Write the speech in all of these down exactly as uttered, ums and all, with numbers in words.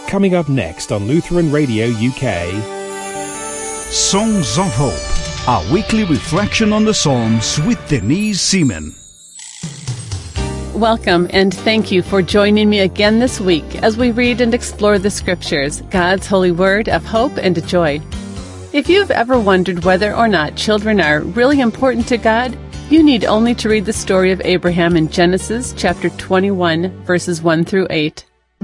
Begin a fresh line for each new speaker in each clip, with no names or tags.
coming up next on Lutheran Radio U K.
Songs of Hope, our weekly reflection on the Psalms with Denise Seaman.
Welcome and thank you for joining me again this week as we read and explore the Scriptures, God's holy word of hope and joy. If you've ever wondered whether or not children are really important to God, you need only to read the story of Abraham in Genesis chapter twenty-one, verses one through eight.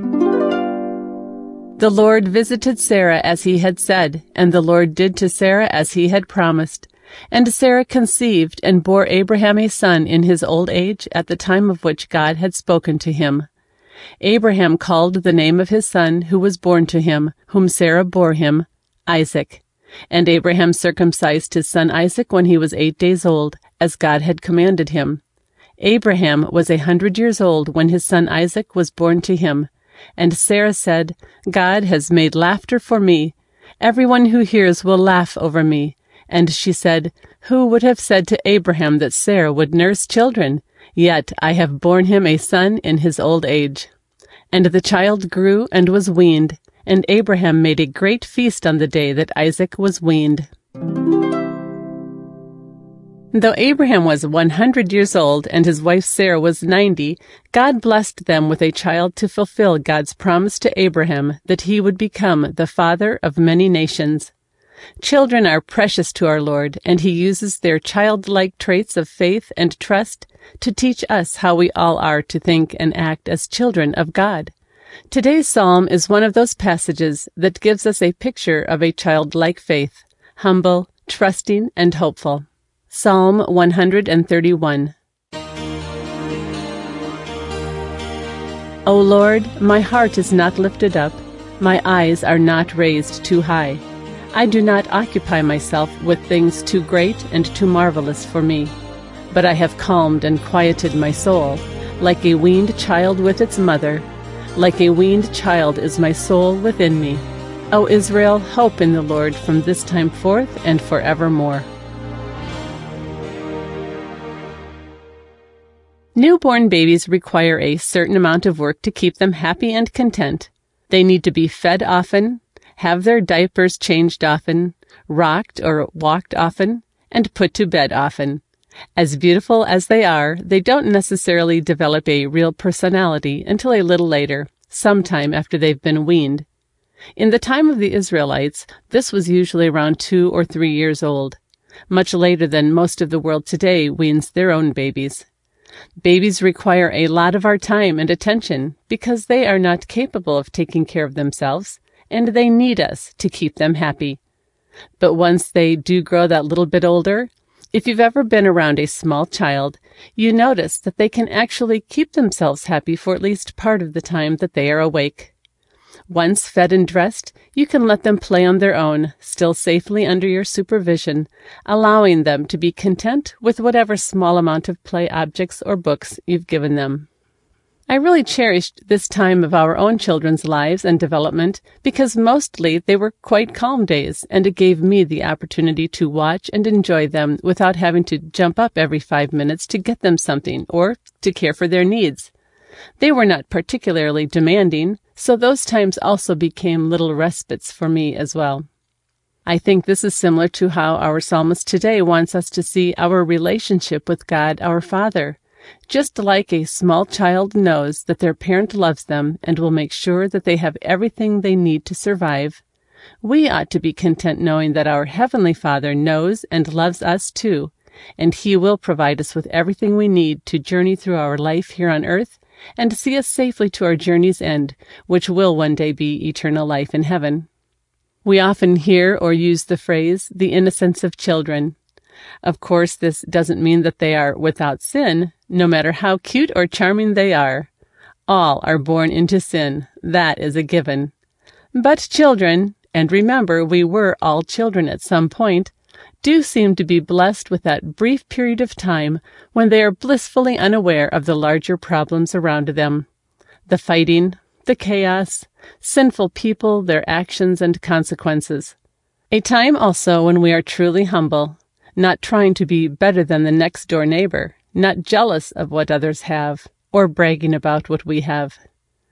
The Lord visited Sarah as he had said, and the Lord did to Sarah as he had promised. And Sarah conceived and bore Abraham a son in his old age at the time of which God had spoken to him. Abraham called the name of his son who was born to him, whom Sarah bore him, Isaac. And Abraham circumcised his son Isaac when he was eight days old, as God had commanded him. Abraham was a hundred years old when his son Isaac was born to him. And Sarah said, God has made laughter for me. Everyone who hears will laugh over me. And she said, Who would have said to Abraham that Sarah would nurse children? Yet I have borne him a son in his old age. And the child grew and was weaned, and Abraham made a great feast on the day that Isaac was weaned. Though Abraham was one hundred years old and his wife Sarah was ninety, God blessed them with a child to fulfill God's promise to Abraham that he would become the father of many nations. Children are precious to our Lord, and he uses their childlike traits of faith and trust to teach us how we all are to think and act as children of God. Today's psalm is one of those passages that gives us a picture of a childlike faith, humble, trusting, and hopeful. Psalm one thirty-one. O Lord, my heart is not lifted up, my eyes are not raised too high. I do not occupy myself with things too great and too marvelous for me, but I have calmed and quieted my soul, like a weaned child with its mother. Like a weaned child is my soul within me. O Israel, hope in the Lord from this time forth and forevermore. Newborn babies require a certain amount of work to keep them happy and content. They need to be fed often, have their diapers changed often, rocked or walked often, and put to bed often. As beautiful as they are, they don't necessarily develop a real personality until a little later, sometime after they've been weaned. In the time of the Israelites, this was usually around two or three years old, much later than most of the world today weans their own babies. Babies require a lot of our time and attention because they are not capable of taking care of themselves, and they need us to keep them happy. But once they do grow that little bit older, if you've ever been around a small child, you notice that they can actually keep themselves happy for at least part of the time that they are awake. Once fed and dressed, you can let them play on their own, still safely under your supervision, allowing them to be content with whatever small amount of play objects or books you've given them. I really cherished this time of our own children's lives and development because mostly they were quite calm days, and it gave me the opportunity to watch and enjoy them without having to jump up every five minutes to get them something or to care for their needs. They were not particularly demanding, so those times also became little respites for me as well. I think this is similar to how our psalmist today wants us to see our relationship with God, our Father. Just like a small child knows that their parent loves them and will make sure that they have everything they need to survive, we ought to be content knowing that our Heavenly Father knows and loves us too, and He will provide us with everything we need to journey through our life here on earth and see us safely to our journey's end, which will one day be eternal life in heaven. We often hear or use the phrase, the innocence of children. Of course, this doesn't mean that they are without sin, no matter how cute or charming they are. All are born into sin. That is a given. But children, and remember we were all children at some point, do seem to be blessed with that brief period of time when they are blissfully unaware of the larger problems around them. The fighting, the chaos, sinful people, their actions and consequences. A time also when we are truly humble, not trying to be better than the next-door neighbor, not jealous of what others have, or bragging about what we have.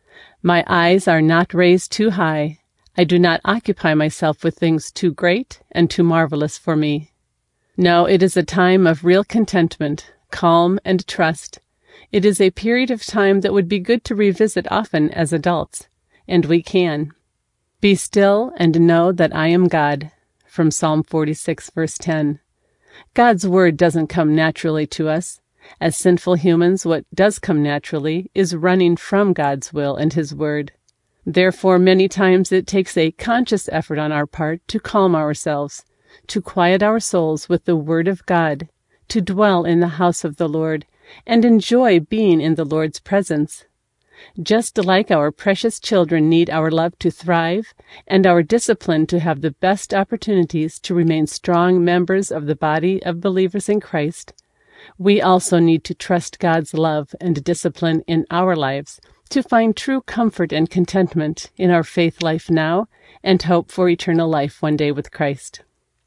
My eyes are not raised too high. I do not occupy myself with things too great and too marvelous for me. No, it is a time of real contentment, calm, and trust. It is a period of time that would be good to revisit often as adults, and we can. Be still and know that I am God, from Psalm forty-six, verse ten. God's word doesn't come naturally to us. As sinful humans, what does come naturally is running from God's will and His word. Therefore, many times it takes a conscious effort on our part to calm ourselves, to quiet our souls with the word of God, to dwell in the house of the Lord, and enjoy being in the Lord's presence. Just like our precious children need our love to thrive and our discipline to have the best opportunities to remain strong members of the body of believers in Christ, we also need to trust God's love and discipline in our lives to find true comfort and contentment in our faith life now and hope for eternal life one day with Christ.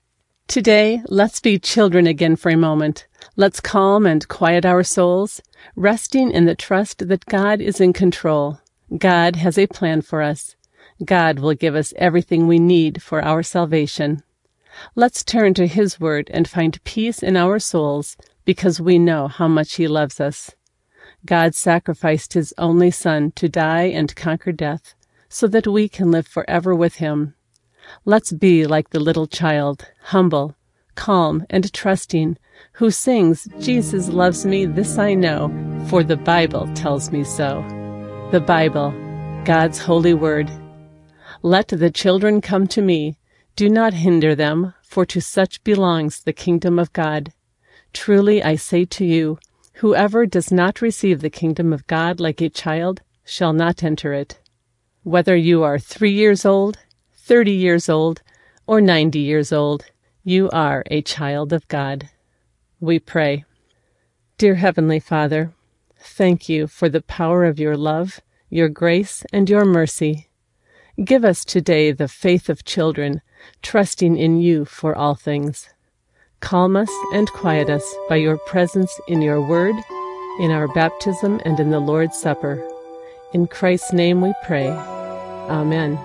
Today, let's be children again for a moment. Let's calm and quiet our souls, resting in the trust that God is in control. God has a plan for us. God will give us everything we need for our salvation. Let's turn to His word and find peace in our souls because we know how much He loves us. God sacrificed His only Son to die and conquer death so that we can live forever with Him. Let's be like the little child, humble, calm, and trusting, who sings, "Jesus loves me, this I know, for the Bible tells me so." The Bible, God's holy word. Let the children come to me. Do not hinder them, for to such belongs the kingdom of God. Truly I say to you, whoever does not receive the kingdom of God like a child shall not enter it. Whether you are three years old, thirty years old, or ninety years old, you are a child of God. We pray. Dear Heavenly Father, thank you for the power of your love, your grace, and your mercy. Give us today the faith of children, trusting in you for all things. Calm us and quiet us by your presence in your word, in our baptism, and in the Lord's Supper. In Christ's name we pray. Amen.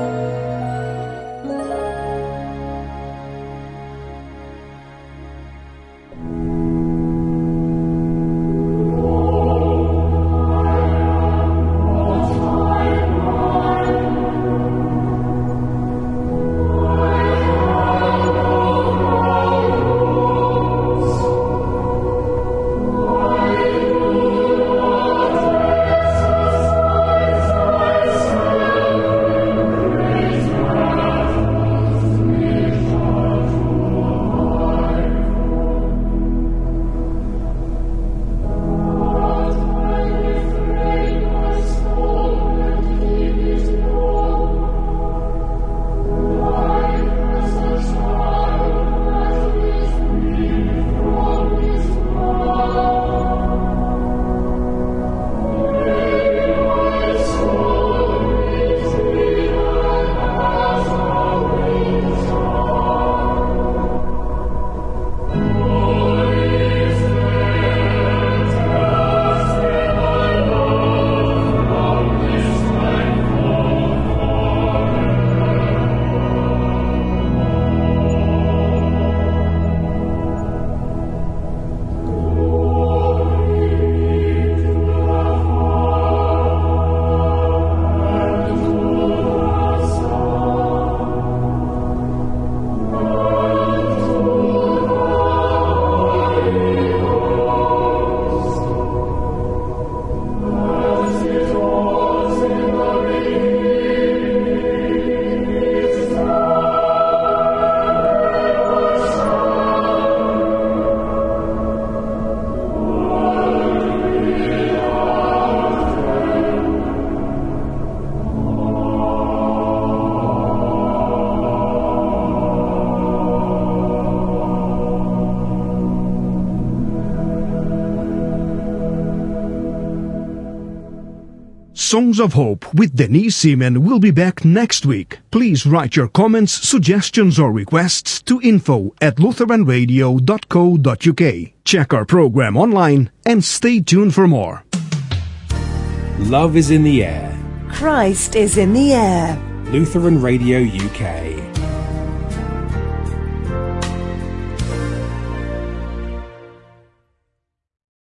Songs of Hope with Denise Seaman will be back next week. Please write your comments, suggestions, or requests to info at lutheran radio dot co dot uk. Check our program online and stay tuned for more.
Love is in the air.
Christ is in the air.
Lutheran Radio U K.